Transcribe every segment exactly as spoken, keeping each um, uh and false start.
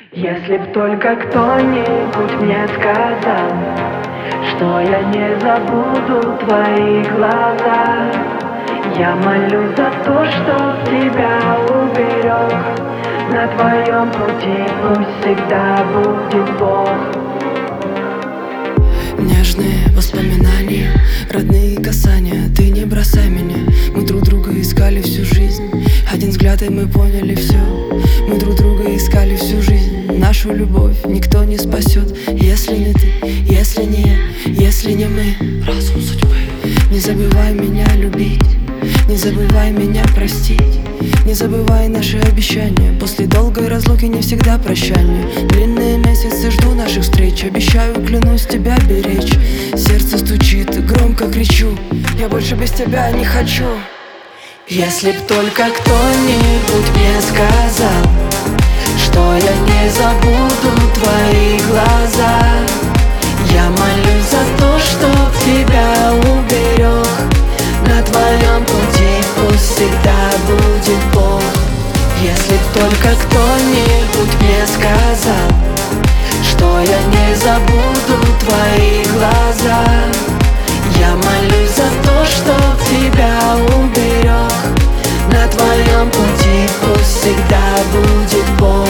Если б только кто-нибудь мне сказал, что я не забуду твои глаза. Я молюсь за то, чтоб тебя уберег. На твоем пути пусть всегда будет Бог. Нежные воспоминания, родные касания. Ты не бросай меня. Мы друг друга искали всю жизнь. Один взгляд и мы поняли все. Мы друг друга искали всю жизнь. Нашу любовь никто не спасет. Если не ты, если не я, если не мы. Разум судьбы. Не забывай меня любить, не забывай меня простить. Не забывай наши обещания. После долгой разлуки не всегда прощание. Длинные месяцы жду наших встреч. Обещаю, клянусь тебя беречь. Сердце стучит, громко кричу: я больше без тебя не хочу. Если б только кто-нибудь мне сказал, что я не забуду твои глаза. Я молюсь за то, чтоб тебя уберег. На твоем пути пусть всегда будет Бог. Если б только кто-нибудь мне сказал, что я не забуду твои глаза. Я молюсь за то, чтоб тебя уберег. На твоем пути пусть всегда будет Бог.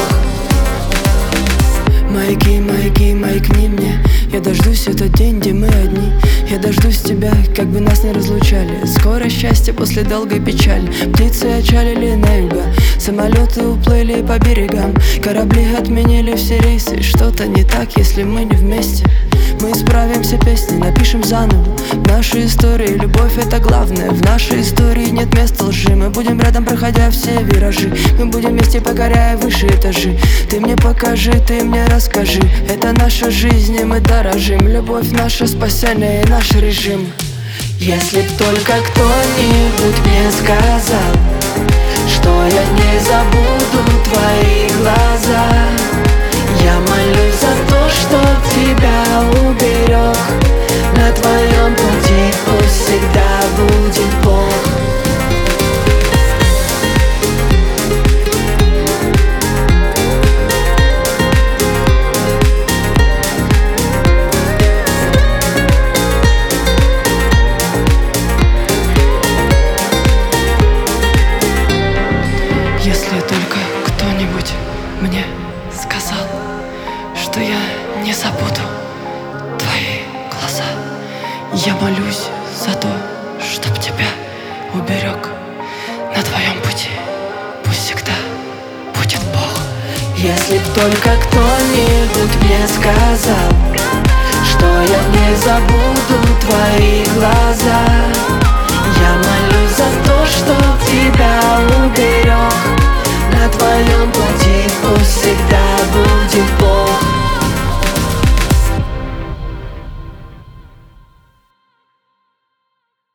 Маяки, маяки, маякни мне. Я дождусь этот день, где мы одни. Я дождусь тебя, как бы нас не разлучали. Скоро счастье после долгой печали. Птицы отчалили на юга, самолеты уплыли по берегам. Корабли отменили все рейсы. Что-то не так, если мы не вместе. Мы исправим все песни, напишем заново. В нашей истории любовь — это главное. В нашей истории нет места лжи. Мы будем рядом, проходя все виражи. Мы будем вместе, покоряя выше этажи. Ты мне покажи, ты мне расскажи. Это наша жизнь, и мы дорожим. Любовь — наше спасение и наш режим. Если б только кто-нибудь мне сказал, что я не забуду твои глаза. Я молюсь за то, чтоб тебя уберег. На твоем пути пусть всегда будет Бог. Если только кто-нибудь мне сказал, что я не забуду твои глаза. Я молюсь за то, чтоб тебя уберег. На твоем пути пусть всегда будет Бог. Если б только кто-нибудь мне сказал, что я не забуду твои глаза. Я молюсь за то, чтоб тебя уберег. На твоем пути пусть всегда